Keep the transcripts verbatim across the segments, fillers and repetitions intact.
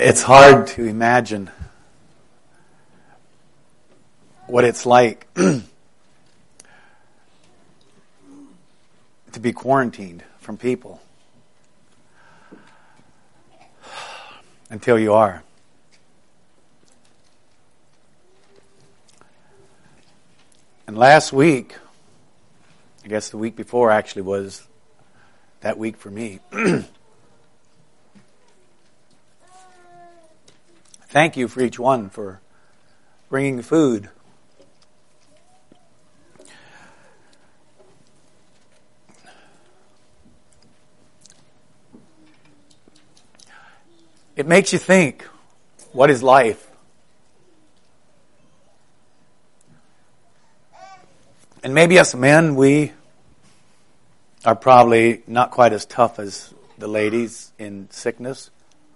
It's hard to imagine what it's like to be quarantined from people until you are. And last week, I guess the week before actually was that week for me. Thank you for each one for bringing food. It makes you think, what is life? And maybe us men, we are probably not quite as tough as the ladies in sickness.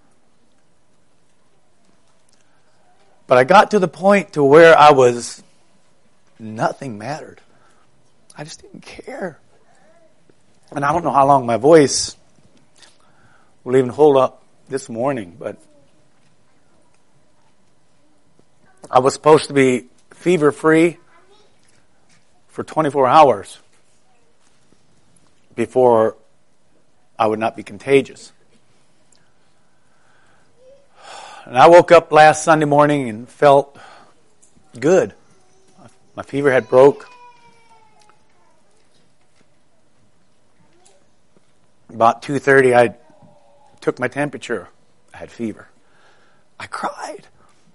But I got to the point to where I was, nothing mattered. I just didn't care. And I don't know how long my voice will even hold up this morning, but I was supposed to be fever-free for twenty-four hours before I would not be contagious. And I woke up last Sunday morning and felt good. My fever had broke. About two thirty, I took my temperature. I had fever. I cried.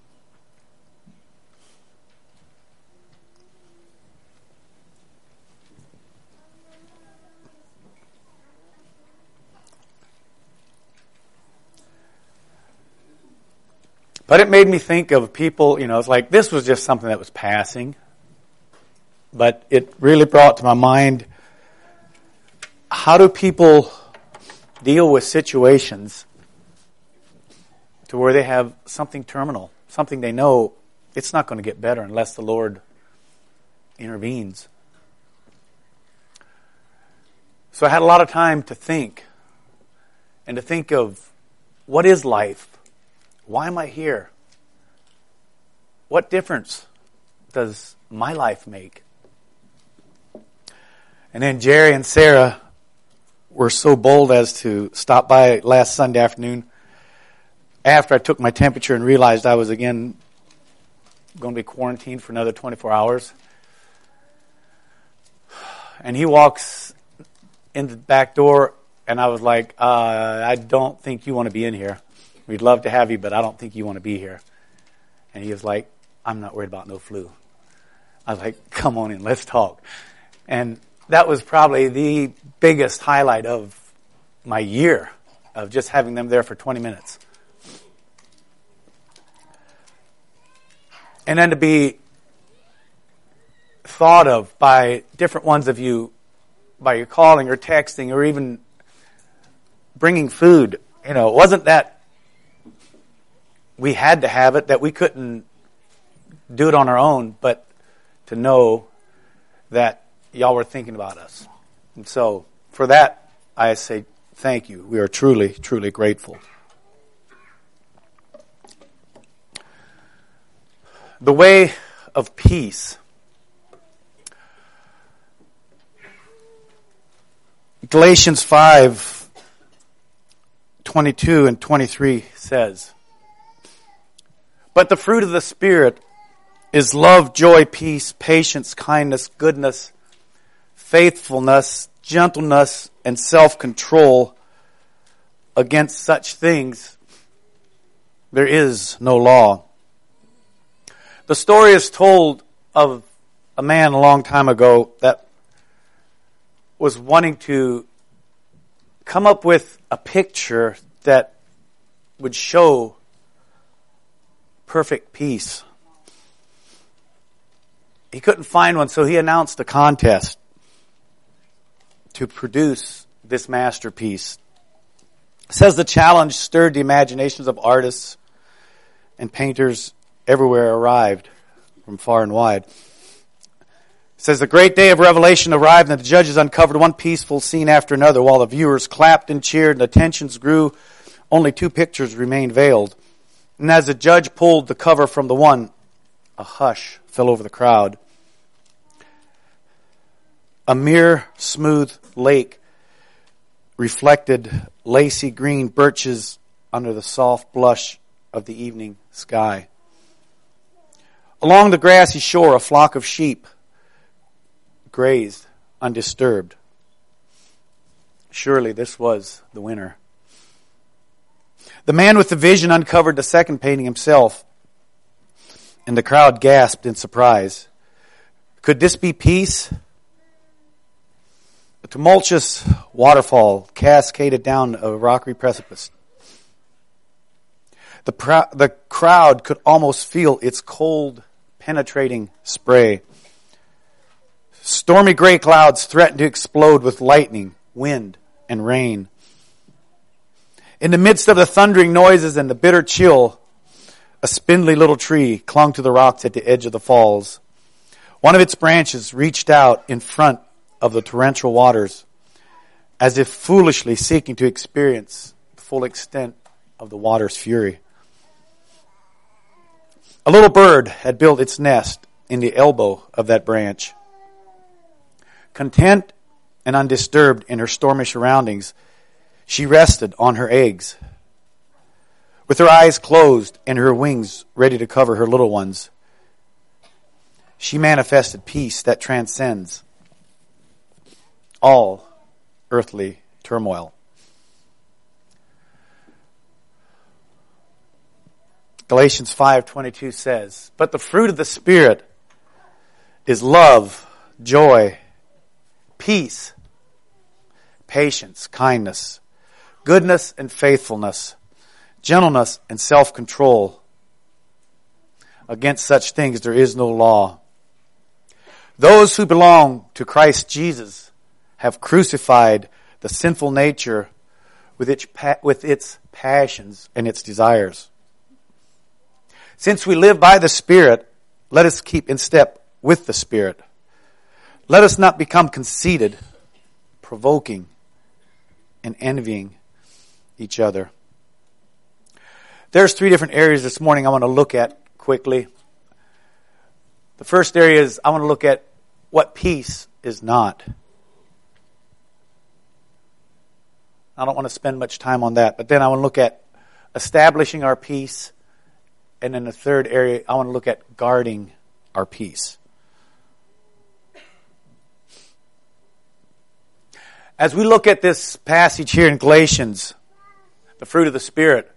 But it made me think of people, you know, it's like this was just something that was passing. But it really brought to my mind, how do people deal with situations to where they have something terminal, something they know it's not going to get better unless the Lord intervenes. So I had a lot of time to think and to think of what is life? Why am I here? What difference does my life make? And then Jerry and Sarah were so bold as to stop by last Sunday afternoon after I took my temperature and realized I was again going to be quarantined for another twenty-four hours. And he walks in the back door and I was like, uh, I don't think you want to be in here. We'd love to have you, but I don't think you want to be here. And he was like, I'm not worried about no flu. I was like, come on in, let's talk. And that was probably the biggest highlight of my year, of just having them there for twenty minutes. And then to be thought of by different ones of you, by your calling or texting or even bringing food. You know, it wasn't that we had to have it, that we couldn't do it on our own, but to know that y'all were thinking about us. And so, for that, I say thank you. We are truly, truly grateful. The way of peace. Galatians five, twenty-two and twenty-three says, but the fruit of the Spirit is love, joy, peace, patience, kindness, goodness, faithfulness, gentleness, and self-control. Against such things there is no law. The story is told of a man a long time ago that was wanting to come up with a picture that would show perfect peace. He couldn't find one, so he announced a contest to produce this masterpiece. It says the challenge stirred the imaginations of artists and painters everywhere arrived from far and wide. It says the great day of revelation arrived and the judges uncovered one peaceful scene after another while the viewers clapped and cheered and the tensions grew. Only two pictures remained veiled. And as the judge pulled the cover from the one, a hush fell over the crowd. A mere smooth lake reflected lacy green birches under the soft blush of the evening sky. Along the grassy shore, a flock of sheep grazed undisturbed. Surely this was the winter. The man with the vision uncovered the second painting himself, and the crowd gasped in surprise. Could this be peace? A tumultuous waterfall cascaded down a rocky precipice. The, pr- the crowd could almost feel its cold, penetrating spray. Stormy gray clouds threatened to explode with lightning, wind, and rain. In the midst of the thundering noises and the bitter chill, a spindly little tree clung to the rocks at the edge of the falls. One of its branches reached out in front of the torrential waters, as if foolishly seeking to experience the full extent of the water's fury. A little bird had built its nest in the elbow of that branch. Content and undisturbed in her stormy surroundings, she rested on her eggs. With her eyes closed and her wings ready to cover her little ones, she manifested peace that transcends all earthly turmoil. Galatians five twenty-two says, "But the fruit of the Spirit is love, joy, peace, patience, kindness, goodness and faithfulness, gentleness and self-control. Against such things there is no law. Those who belong to Christ Jesus have crucified the sinful nature with its, with its passions and its desires. Since we live by the Spirit, let us keep in step with the Spirit. Let us not become conceited, provoking, and envying each other." There's three different areas this morning I want to look at quickly. The first area is I want to look at what peace is not. I don't want to spend much time on that, but then I want to look at establishing our peace. And in the third area, I want to look at guarding our peace. As we look at this passage here in Galatians, the fruit of the Spirit,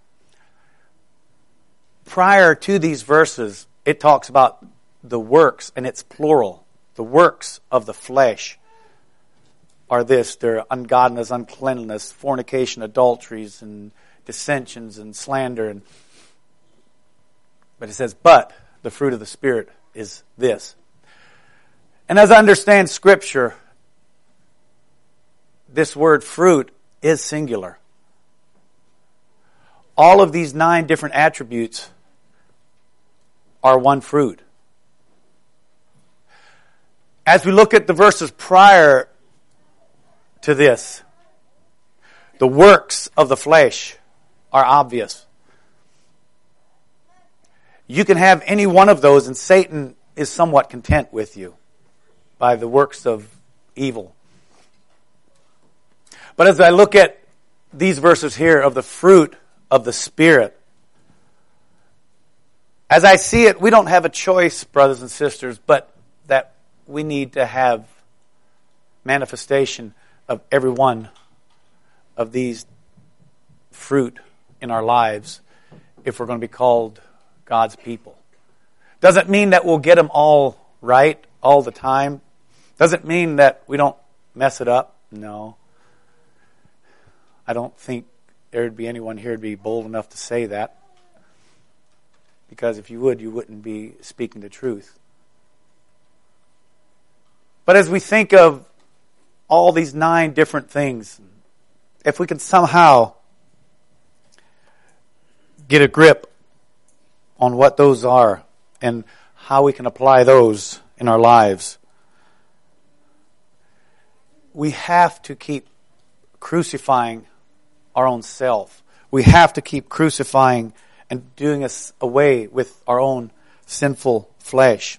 prior to these verses, it talks about the works, and it's plural. The works of the flesh are this: they're ungodliness, uncleanness, fornication, adulteries, and dissensions, and slander, and But it says, but the fruit of the Spirit is this. And as I understand Scripture, this word fruit is singular. All of these nine different attributes are one fruit. As we look at the verses prior to this, the works of the flesh are obvious. You can have any one of those, and Satan is somewhat content with you by the works of evil. But as I look at these verses here of the fruit of the Spirit, as I see it, we don't have a choice, brothers and sisters, but that we need to have manifestation of every one of these fruit in our lives if we're going to be called God's people. Doesn't mean that we'll get them all right all the time. Doesn't mean that we don't mess it up. No. I don't think there'd be anyone here who'd be bold enough to say that. Because if you would, you wouldn't be speaking the truth. But as we think of all these nine different things, if we can somehow get a grip on what those are and how we can apply those in our lives, we have to keep crucifying our own self. We have to keep crucifying and doing us away with our own sinful flesh.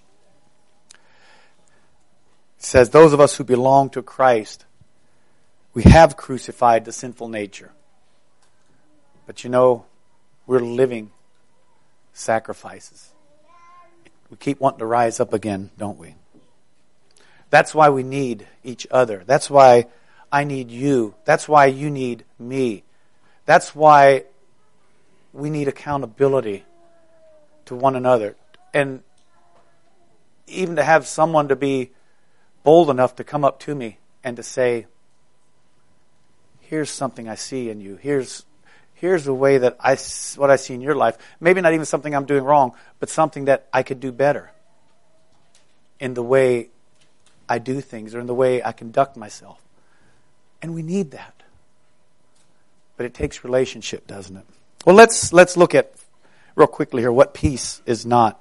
It says, those of us who belong to Christ, we have crucified the sinful nature. But you know, we're living sacrifices. We keep wanting to rise up again, don't we? That's why we need each other. That's why I need you. That's why you need me. That's why we need accountability to one another. And even to have someone to be bold enough to come up to me and to say, here's something I see in you. Here's here's the way that I, what I see in your life. Maybe not even something I'm doing wrong, but something that I could do better in the way I do things or in the way I conduct myself. And we need that. But it takes relationship, doesn't it? Well, let's let's look at real quickly here what peace is not.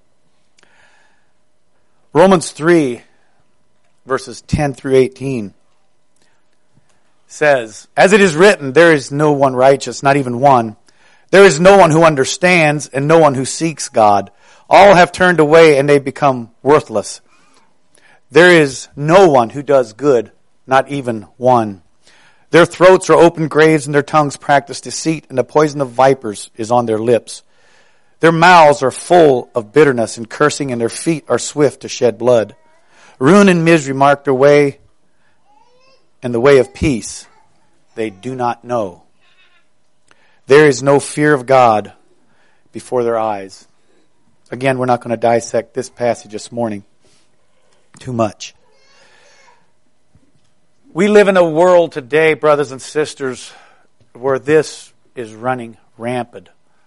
Romans three, verses ten through eighteen says, as it is written, there is no one righteous, not even one. There is no one who understands and no one who seeks God. All have turned away and they become worthless. There is no one who does good, not even one. Their throats are open graves and their tongues practice deceit, and the poison of vipers is on their lips. Their mouths are full of bitterness and cursing, and their feet are swift to shed blood. Ruin and misery mark their way, and the way of peace they do not know. There is no fear of God before their eyes. Again, we're not going to dissect this passage this morning too much. We live in a world today, brothers and sisters, where this is running rampant.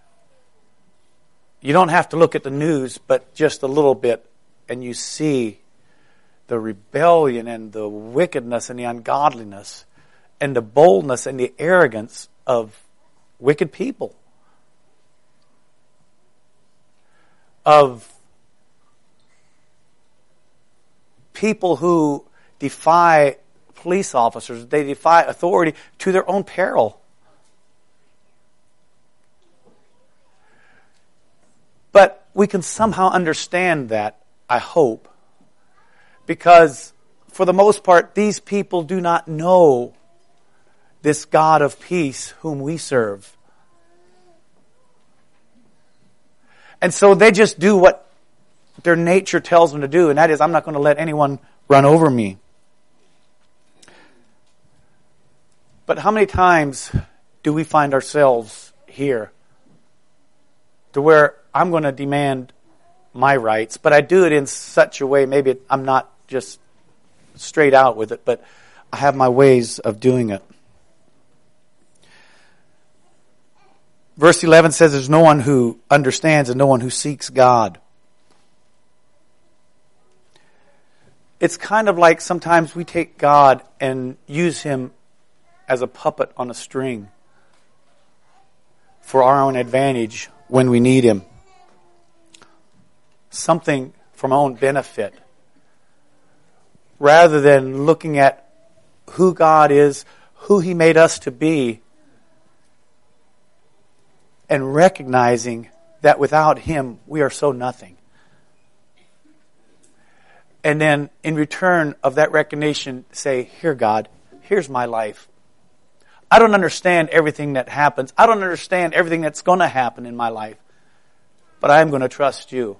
You don't have to look at the news, but just a little bit, and you see the rebellion and the wickedness and the ungodliness and the boldness and the arrogance of wicked people. Of people who defy police officers, they defy authority to their own peril. But we can somehow understand that, I hope, because for the most part, these people do not know this God of peace whom we serve. And so they just do what their nature tells them to do, and that is, I'm not going to let anyone run over me. But how many times do we find ourselves here to where I'm going to demand my rights, but I do it in such a way, maybe I'm not just straight out with it, but I have my ways of doing it. Verse eleven says there's no one who understands and no one who seeks God. It's kind of like sometimes we take God and use Him as a puppet on a string for our own advantage when we need Him. Something from our own benefit. Rather than looking at who God is, who He made us to be, and recognizing that without Him we are so nothing. And then in return of that recognition, say, here God, here's my life. I don't understand everything that happens. I don't understand everything that's going to happen in my life. But I'm going to trust You.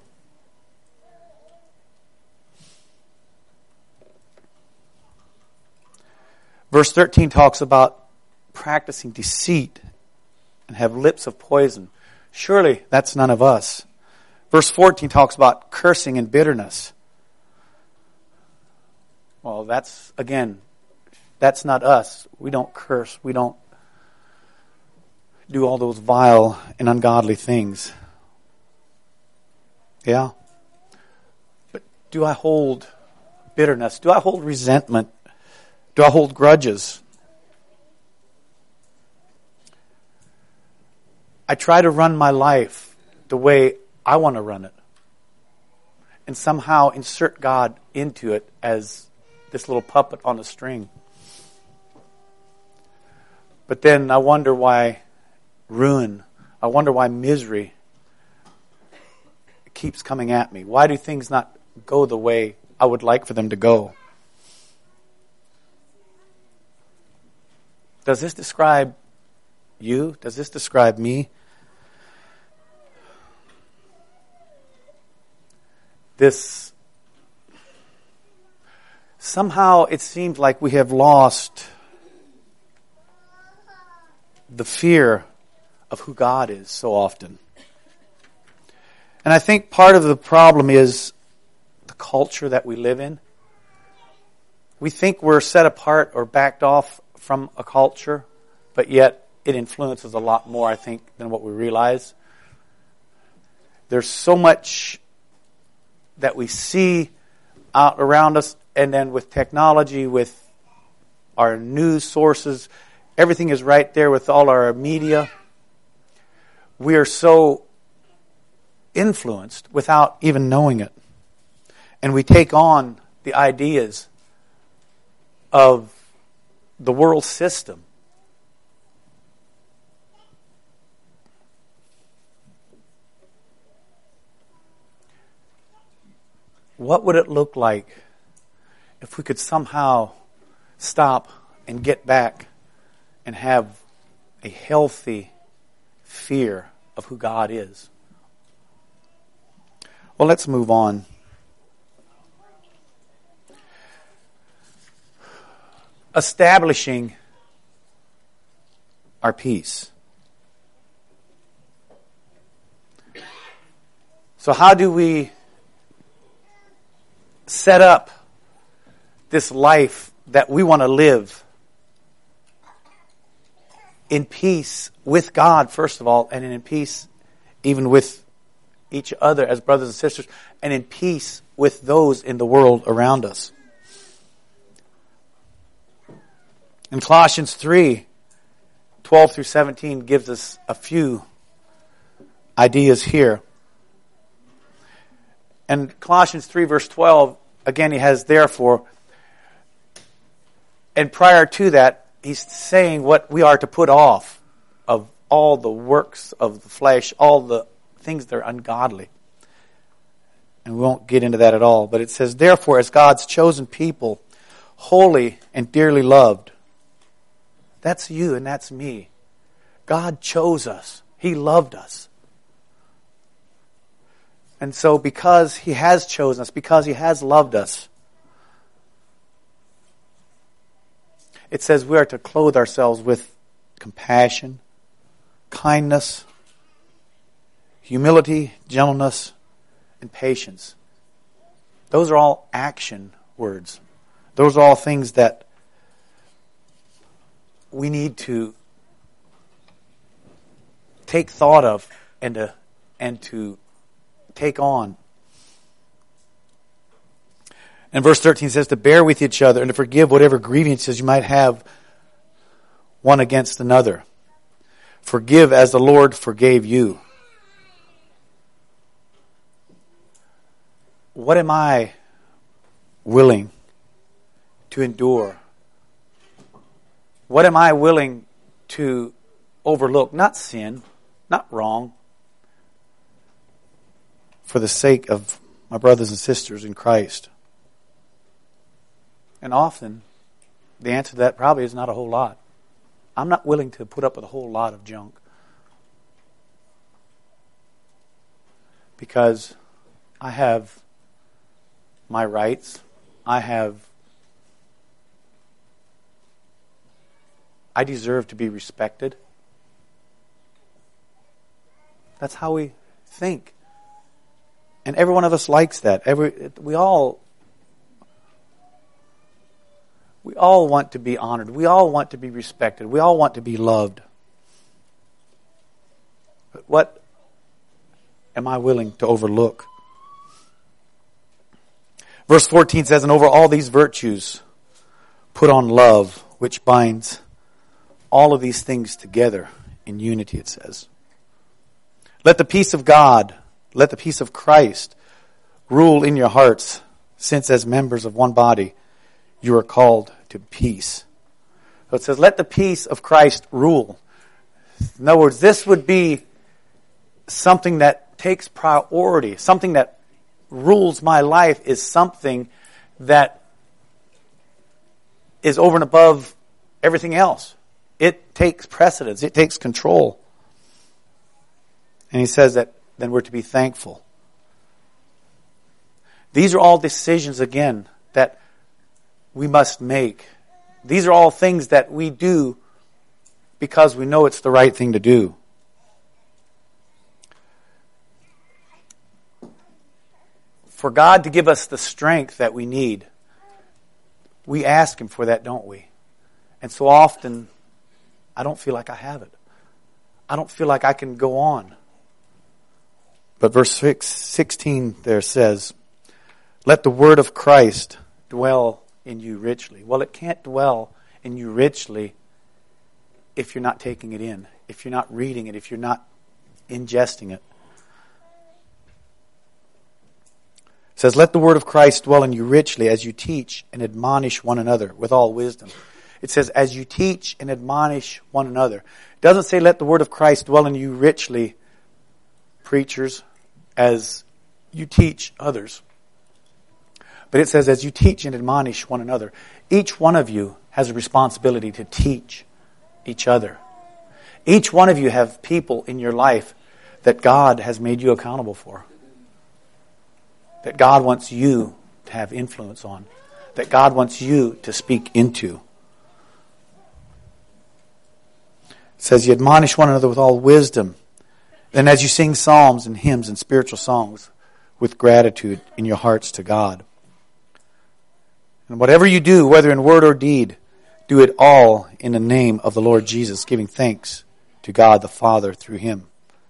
Verse thirteen talks about practicing deceit and have lips of poison. Surely that's none of us. Verse fourteen talks about cursing and bitterness. Well, that's, again, that's not us. We don't curse. We don't do all those vile and ungodly things. Yeah. But do I hold bitterness? Do I hold resentment? Do I hold grudges? I try to run my life the way I want to run it. And somehow insert God into it as this little puppet on a string. But then I wonder why ruin, I I wonder why misery keeps coming at me. Why do things not go the way I would like for them to go? Does this describe you? Does this describe me? This, somehow it seems like we have lost the fear of who God is so often. And I think part of the problem is the culture that we live in. We think we're set apart or backed off from a culture, but yet it influences a lot more, I think, than what we realize. There's so much that we see out around us, and then with technology, with our news sources, everything is right there with all our media. We are so influenced without even knowing it. And we take on the ideas of the world system. What would it look like if we could somehow stop and get back and have a healthy fear of who God is? Well, let's move on. Establishing our peace. So how do we set up this life that we want to live in peace with God, first of all, and in peace even with each other as brothers and sisters, and in peace with those in the world around us? In Colossians three, twelve through seventeen gives us a few ideas here. And Colossians three verse twelve, again he has therefore. And prior to that, he's saying what we are to put off of all the works of the flesh, all the things that are ungodly. And we won't get into that at all. But it says, therefore, as God's chosen people, holy and dearly loved. That's you and that's me. God chose us. He loved us. And so because He has chosen us, because He has loved us, it says we are to clothe ourselves with compassion, kindness, humility, gentleness, and patience. Those are all action words. Those are all things that we need to take thought of and to, and to take on. And verse thirteen says to bear with each other and to forgive whatever grievances you might have one against another. Forgive as the Lord forgave you. What am I willing to endure? What am I willing to overlook? Not sin, not wrong, for the sake of my brothers and sisters in Christ. And often, the answer to that probably is not a whole lot. I'm not willing to put up with a whole lot of junk. Because I have my rights. I have... I deserve to be respected. That's how we think. And every one of us likes that. Every we all we all want to be honored. We all want to be respected. We all want to be loved. But what am I willing to overlook? Verse fourteen says, and over all these virtues, put on love, which binds all of these things together in unity, it says. Let the peace of God, let the peace of Christ rule in your hearts, since as members of one body you are called to peace. So it says, let the peace of Christ rule. In other words, this would be something that takes priority, something that rules my life is something that is over and above everything else. It takes precedence. It takes control. And he says that then we're to be thankful. These are all decisions, again, that we must make. These are all things that we do because we know it's the right thing to do. For God to give us the strength that we need, we ask Him for that, don't we? And so often, I don't feel like I have it. I don't feel like I can go on. But verse sixteen there says, let the word of Christ dwell in you richly. Well, it can't dwell in you richly if you're not taking it in, if you're not reading it, if you're not ingesting it. It says, let the word of Christ dwell in you richly as you teach and admonish one another with all wisdom. It says, as you teach and admonish one another. It doesn't say, let the word of Christ dwell in you richly, preachers, as you teach others. But it says, as you teach and admonish one another. Each one of you has a responsibility to teach each other. Each one of you have people in your life that God has made you accountable for. That God wants you to have influence on. That God wants you to speak into. It says, you admonish one another with all wisdom. And as you sing psalms and hymns and spiritual songs with gratitude in your hearts to God. And whatever you do, whether in word or deed, do it all in the name of the Lord Jesus, giving thanks to God the Father through Him.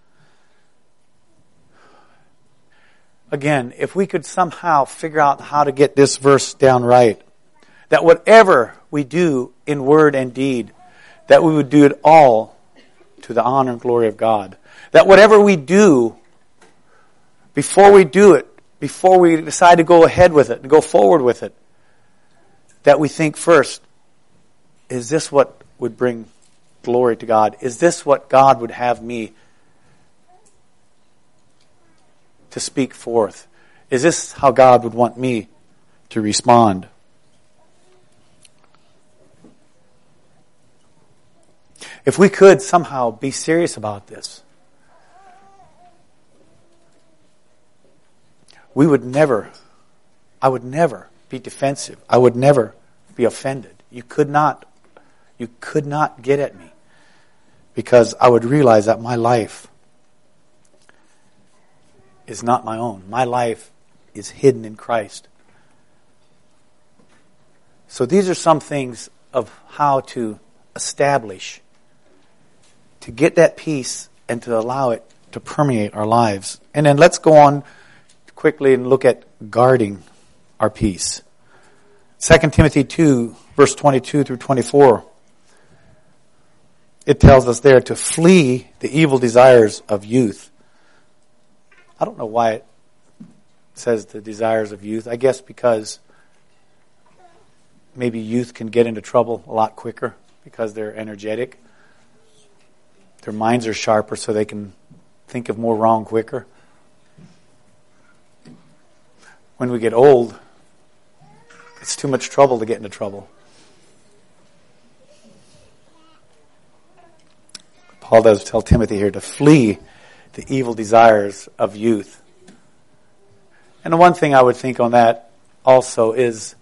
Again, if we could somehow figure out how to get this verse down right, that whatever we do in word and deed, that we would do it all to the honor and glory of God. That whatever we do, before we do it, before we decide to go ahead with it, to go forward with it, that we think first, is this what would bring glory to God? Is this what God would have me to speak forth? Is this how God would want me to respond? If we could somehow be serious about this, we would never, I would never be defensive. I would never be offended. You could not, you could not get at me, because I would realize that my life is not my own. My life is hidden in Christ. So these are some things of how to establish, to get that peace and to allow it to permeate our lives. And then let's go on quickly and look at guarding our peace. Second Timothy two, verse twenty-two through twenty-four. It tells us there to flee the evil desires of youth. I don't know why it says the desires of youth. I guess because maybe youth can get into trouble a lot quicker because they're energetic. Their minds are sharper, so they can think of more wrong quicker. When we get old, it's too much trouble to get into trouble. Paul does tell Timothy here to flee the evil desires of youth. And the one thing I would think on that also is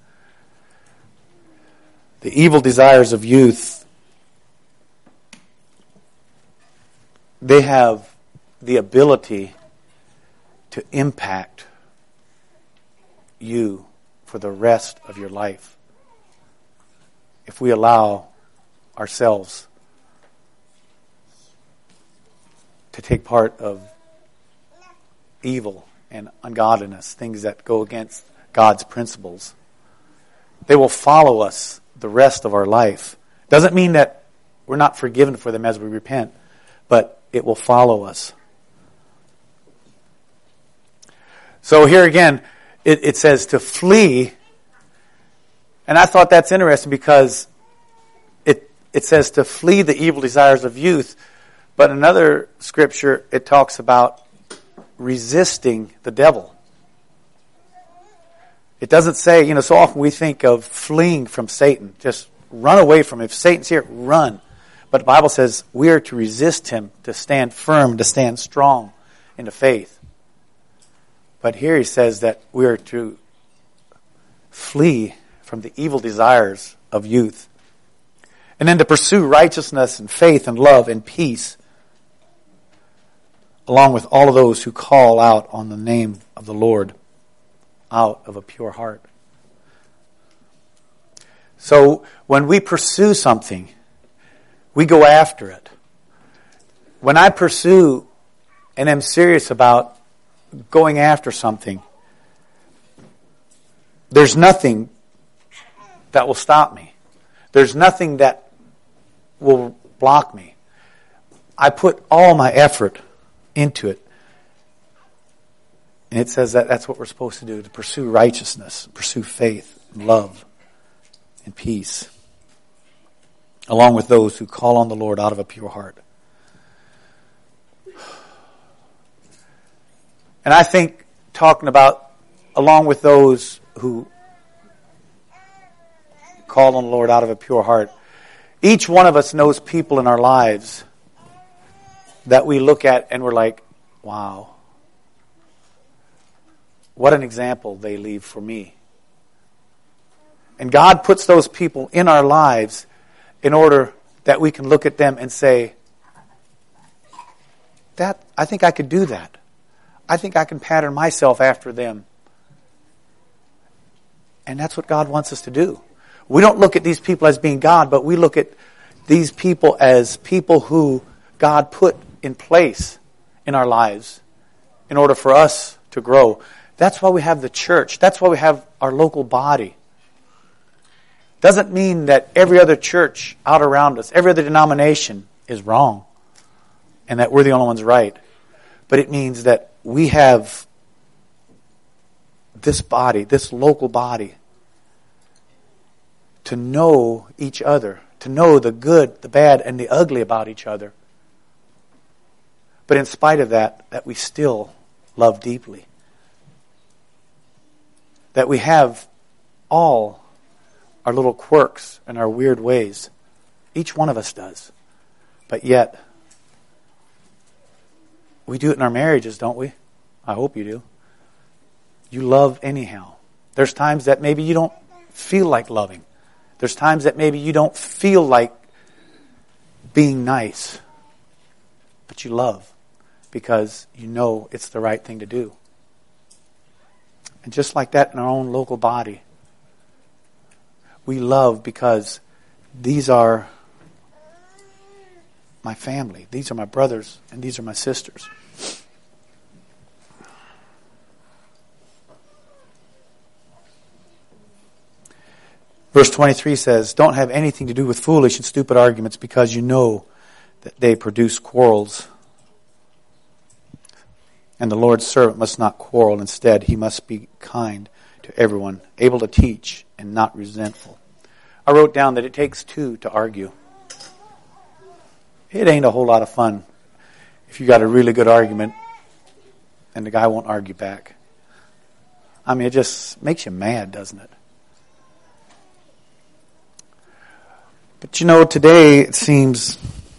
the evil desires of youth, they have the ability to impact you for the rest of your life if we allow ourselves to take part of evil and ungodliness, things that go against God's principles. They will follow us the rest of our life. Doesn't mean that we're not forgiven for them as we repent, but it will follow us. So here again, it, it says to flee. And I thought that's interesting because it, it says to flee the evil desires of youth, But in another scripture, it talks about resisting the devil. It doesn't say, you know, so often we think of fleeing from Satan. Just run away from him. If Satan's here, run. But the Bible says we are to resist him, to stand firm, to stand strong in the faith. But here he says that we are to flee from the evil desires of youth. And then to pursue righteousness and faith and love and peace, along with all of those who call out on the name of the Lord out of a pure heart. So when we pursue something, we go after it. When I pursue and am serious about going after something, there's nothing that will stop me. There's nothing that will block me. I put all my effort into it. And it says that that's what we're supposed to do, to pursue righteousness, pursue faith, and love, and peace, along with those who call on the Lord out of a pure heart. And I think talking about along with those who call on the Lord out of a pure heart, each one of us knows people in our lives that we look at and we're like, wow, what an example they leave for me. And God puts those people in our lives in order that we can look at them and say, that I think I could do that. I think I can pattern myself after them. And that's what God wants us to do. We don't look at these people as being God, but we look at these people as people who God put in place in our lives in order for us to grow. That's why we have the church. That's why we have our local body. Doesn't mean that every other church out around us, every other denomination is wrong and that we're the only ones right. But it means that we have this body, this local body, to know each other, to know the good, the bad, and the ugly about each other. But in spite of that, that we still love deeply. That we have all our little quirks and our weird ways. Each one of us does. But yet, we do it in our marriages, don't we? I hope you do. You love anyhow. There's times that maybe you don't feel like loving. There's times that maybe you don't feel like being nice. But you love because you know it's the right thing to do. And just like that in our own local body, we love because these are my family. These are my brothers and these are my sisters. Verse twenty-three says, don't have anything to do with foolish and stupid arguments because you know that they produce quarrels. And the Lord's servant must not quarrel. Instead, he must be kind to everyone, able to teach and not resentful. I wrote down that it takes two to argue. It ain't a whole lot of fun if you got a really good argument and the guy won't argue back. I mean, it just makes you mad, doesn't it? But you know, today it seems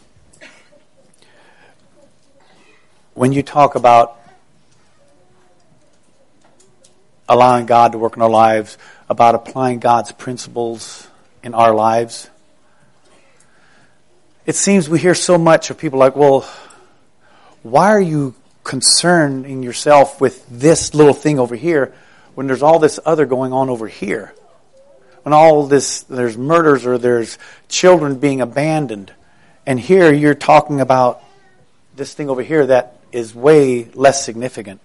when you talk about allowing God to work in our lives, about applying God's principles in our lives, it seems we hear so much of people like, well, why are you concerning yourself with this little thing over here when there's all this other going on over here? When all this, there's murders or there's children being abandoned. And here you're talking about this thing over here that is way less significant.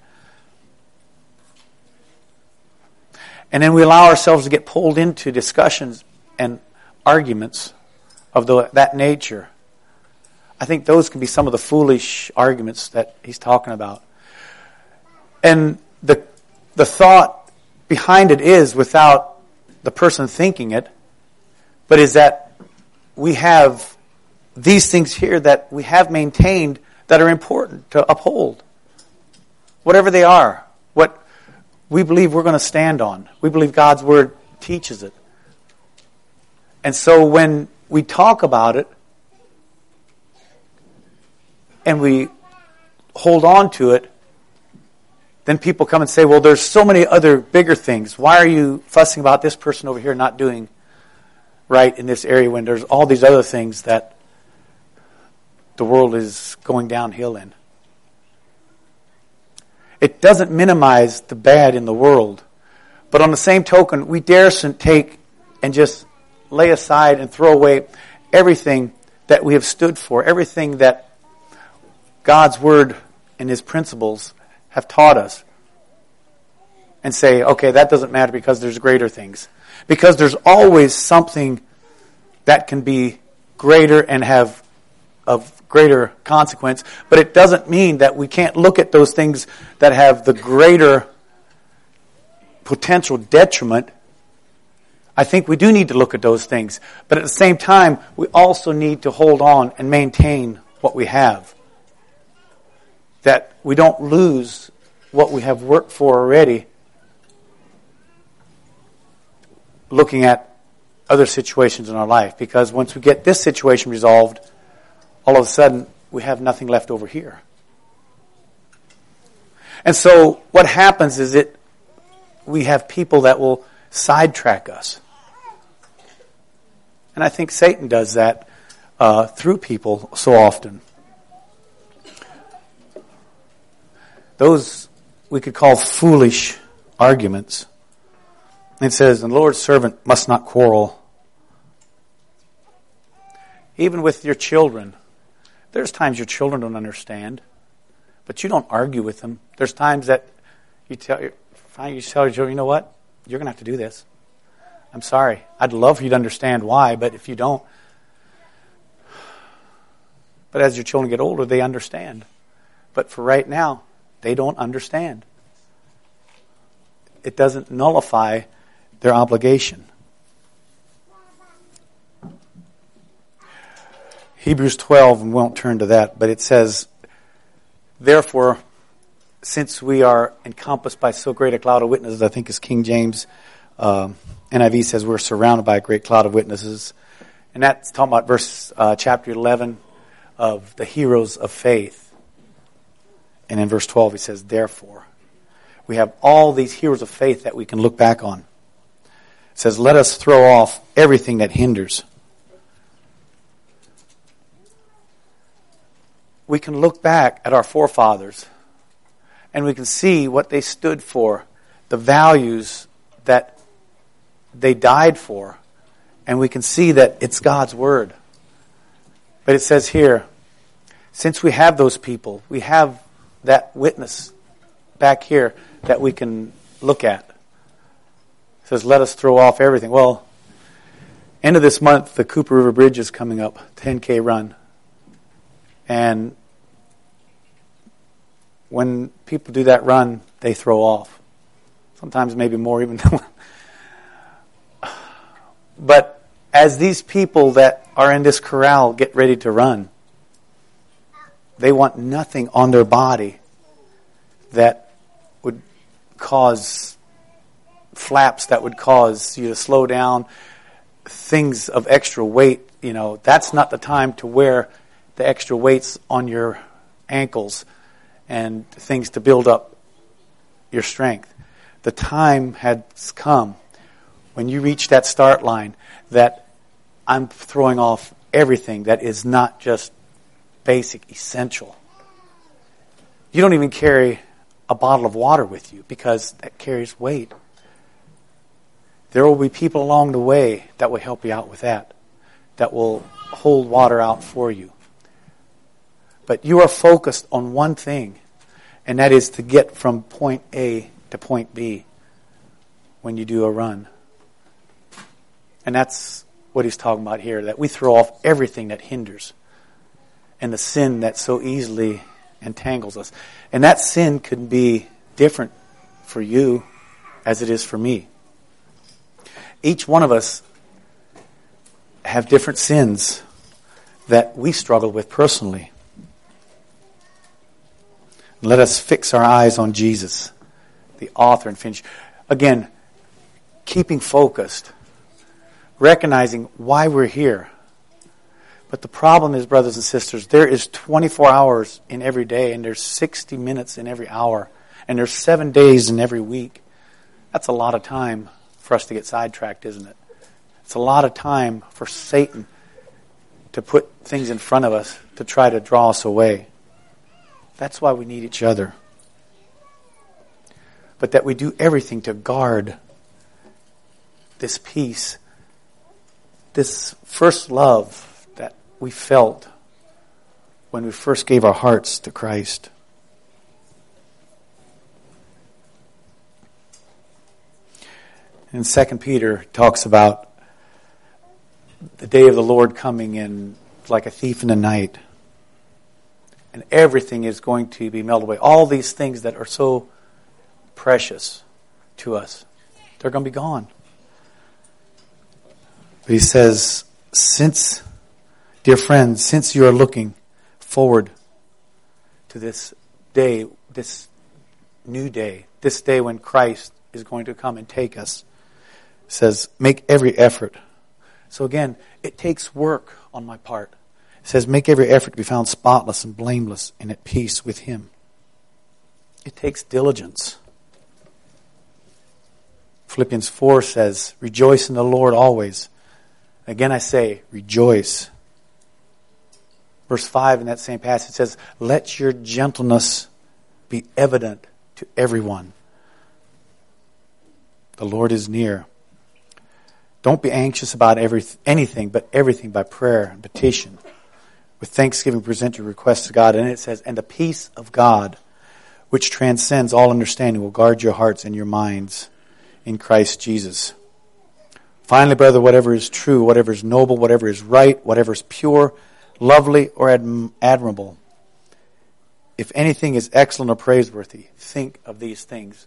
And then we allow ourselves to get pulled into discussions and arguments of the, that nature. I think those can be some of the foolish arguments that he's talking about. And the the thought behind it is, without the person thinking it, but is that we have these things here that we have maintained that are important to uphold. Whatever they are, what we believe we're going to stand on. We believe God's Word teaches it. And so when we talk about it and we hold on to it, then people come and say, well, there's so many other bigger things. Why are you fussing about this person over here not doing right in this area when there's all these other things that the world is going downhill in? It doesn't minimize the bad in the world. But on the same token, we daresn't take and just lay aside and throw away everything that we have stood for, everything that God's Word and His principles have taught us, and say, okay, that doesn't matter because there's greater things. Because there's always something that can be greater and have of greater consequence, but it doesn't mean that we can't look at those things that have the greater potential detriment. I think we do need to look at those things, but at the same time, we also need to hold on and maintain what we have. That we don't lose what we have worked for already, looking at other situations in our life. Because once we get this situation resolved, all of a sudden, we have nothing left over here. And so what happens is it we have people that will sidetrack us. And I think Satan does that uh, through people so often. Those we could call foolish arguments. It says, the Lord's servant must not quarrel. Even with your children. There's times your children don't understand, but you don't argue with them. There's times that you tell your, finally you tell your children, you know what? You're going to have to do this. I'm sorry. I'd love for you to understand why, but if you don't. But as your children get older, they understand. But for right now, they don't understand. It doesn't nullify their obligation. Hebrews twelve, and we won't turn to that, but it says, therefore, since we are encompassed by so great a cloud of witnesses, I think is King James, uh, N I V says we're surrounded by a great cloud of witnesses. And that's talking about verse uh, chapter eleven of the heroes of faith. And in verse twelve he says, therefore, we have all these heroes of faith that we can look back on. It says, let us throw off everything that hinders. We can look back at our forefathers and we can see what they stood for, the values that they died for, and we can see that it's God's Word. But it says here, since we have those people, we have that witness back here that we can look at. It says, let us throw off everything. Well, end of this month, the Cooper River Bridge is coming up, ten K run. And when people do that run, they throw off. Sometimes maybe more even. But as these people that are in this corral get ready to run, they want nothing on their body that would cause flaps, that would cause you to slow down, things of extra weight. You know, that's not the time to wear the extra weights on your ankles and things to build up your strength. The time has come when you reach that start line that I'm throwing off everything that is not just basic, essential. You don't even carry a bottle of water with you because that carries weight. There will be people along the way that will help you out with that, that will hold water out for you. But you are focused on one thing, and that is to get from point A to point B when you do a run. And that's what he's talking about here, that we throw off everything that hinders and the sin that so easily entangles us. And that sin can be different for you as it is for me. Each one of us have different sins that we struggle with personally. Let us fix our eyes on Jesus, the author and finisher. Again, keeping focused, recognizing why we're here. But the problem is, brothers and sisters, there is twenty-four hours in every day, and there's sixty minutes in every hour, and there's seven days in every week. That's a lot of time for us to get sidetracked, isn't it? It's a lot of time for Satan to put things in front of us to try to draw us away. That's why we need each other. But that we do everything to guard this peace, this first love that we felt when we first gave our hearts to Christ. And Second Peter talks about the day of the Lord coming in like a thief in the night. And everything is going to be melted away. All these things that are so precious to us, they're going to be gone. But he says, since, dear friends, since you are looking forward to this day, this new day, this day when Christ is going to come and take us, says, make every effort. So again, it takes work on my part. It says, make every effort to be found spotless and blameless and at peace with Him. It takes diligence. Philippians four says, rejoice in the Lord always. Again I say, rejoice. Verse five in that same passage says, let your gentleness be evident to everyone. The Lord is near. Don't be anxious about every, anything, but everything by prayer and petition. With thanksgiving, present your requests to God. And it says, and the peace of God, which transcends all understanding, will guard your hearts and your minds in Christ Jesus. Finally, brother, whatever is true, whatever is noble, whatever is right, whatever is pure, lovely, or adm- admirable, if anything is excellent or praiseworthy, think of these things.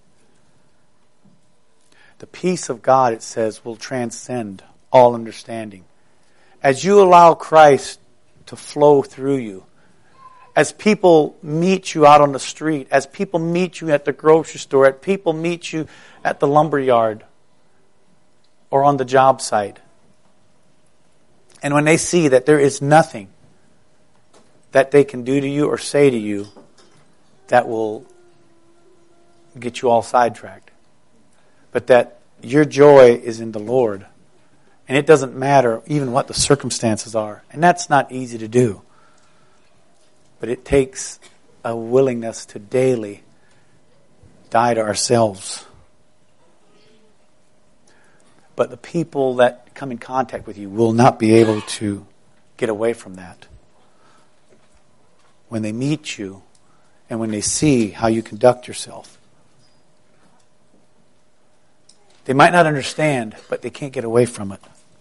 The peace of God, it says, will transcend all understanding. As you allow Christ to flow through you, as people meet you out on the street, as people meet you at the grocery store, as people meet you at the lumber yard or on the job site, and when they see that there is nothing that they can do to you or say to you that will get you all sidetracked, but that your joy is in the Lord. And it doesn't matter even what the circumstances are. And that's not easy to do. But it takes a willingness to daily die to ourselves. But the people that come in contact with you will not be able to get away from that. When they meet you and when they see how you conduct yourself. They might not understand, but they can't get away from it.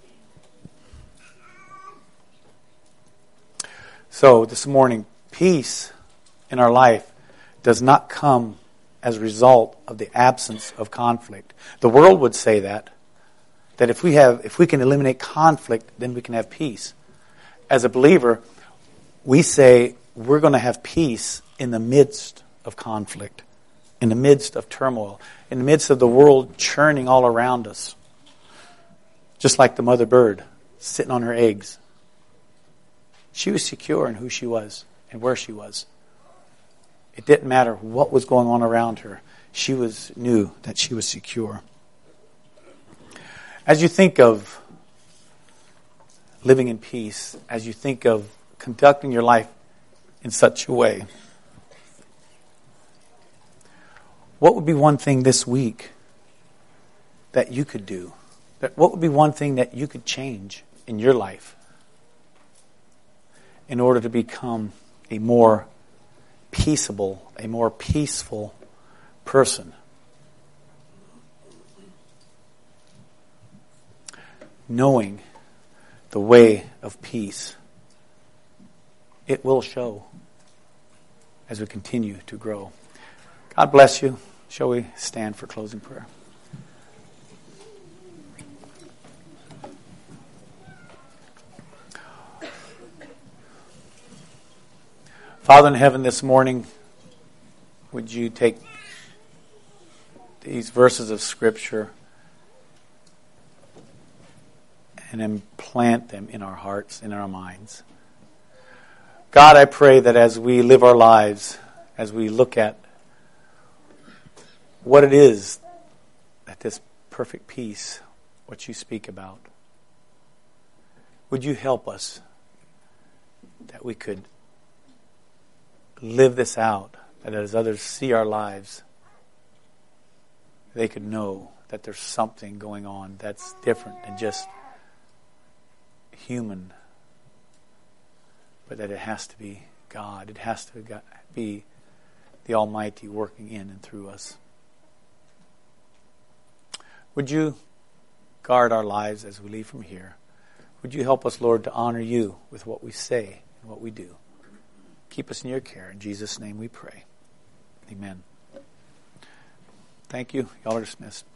So this morning, peace in our life does not come as a result of the absence of conflict. The world would say that, that if we have, if we can eliminate conflict, then we can have peace. As a believer, we say we're going to have peace in the midst of conflict, in the midst of turmoil, in the midst of the world churning all around us. Just like the mother bird sitting on her eggs. She was secure in who she was and where she was. It didn't matter what was going on around her. She was knew that she was secure. As you think of living in peace, as you think of conducting your life in such a way, what would be one thing this week that you could do? That what would be one thing that you could change in your life in order to become a more peaceable, a more peaceful person? Knowing the way of peace, it will show as we continue to grow. God bless you. Shall we stand for closing prayer? Father in heaven, this morning, would you take these verses of Scripture and implant them in our hearts, in our minds. God, I pray that as we live our lives, as we look at what it is that this perfect peace, what you speak about, would you help us that we could live this out, that as others see our lives, they could know that there's something going on that's different than just human, but that it has to be God. It has to be the Almighty working in and through us. Would you guard our lives as we leave from here? Would you help us, Lord, to honor you with what we say and what we do? Keep us in your care. In Jesus' name we pray. Amen. Thank you. Y'all are dismissed.